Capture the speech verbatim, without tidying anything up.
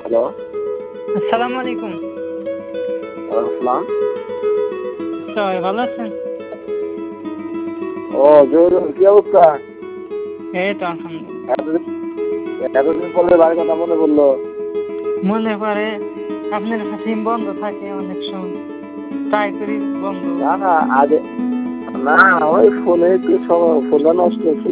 Hello. আসসালামু আলাইকুম। ওয়ালাইকুম আসসালাম। সবাই ভালো আছেন? ও জহিরুল, কি অবস্থা? এই তো আলহামদুলিল্লাহ। এতদিন এতদিন পরে বাড়ির কথা মনে পড়লো। মনে পড়ে, আপনার কাছে সিম বন্ধ থাকে অনেক সময়, ট্রাই করি বন্ধ। না না আগে না, ওই ফোনে একটু সব ফোনটা নষ্ট ছিল।